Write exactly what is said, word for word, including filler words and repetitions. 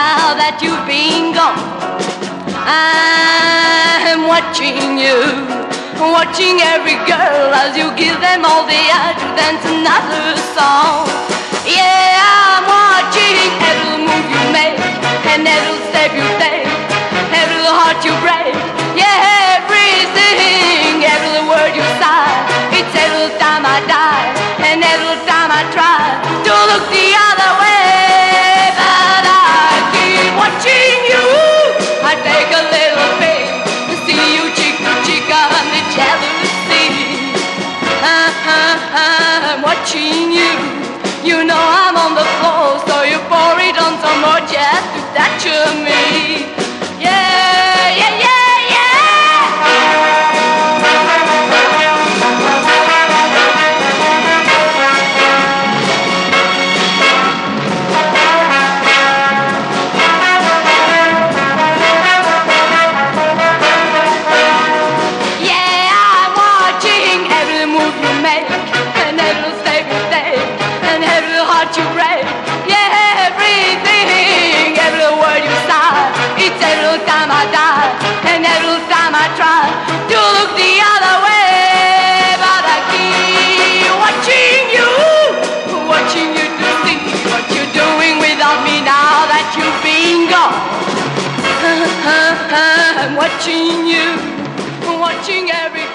now that you've been gone. I'm watching you, watching every girl as you give them all the urge to dance another song. Yeah, I'm watching every move you make, and every step you take, every heart you break. Yeah, everything, every word you sigh. It's every time I die, and every time I try to look the other way, but I keep watching you. I take a little pain to see you cheek to cheek on the jealousy. I'm watching you. You know I'm on the floor, so you pour it on some more just to touch me. Yeah, yeah, yeah. You break, yeah, everything, every word you sigh. It's every time I die, and every time I try to look the other way, but I keep watching you, watching you to see what you're doing without me now that you've been gone. I'm watching you, watching every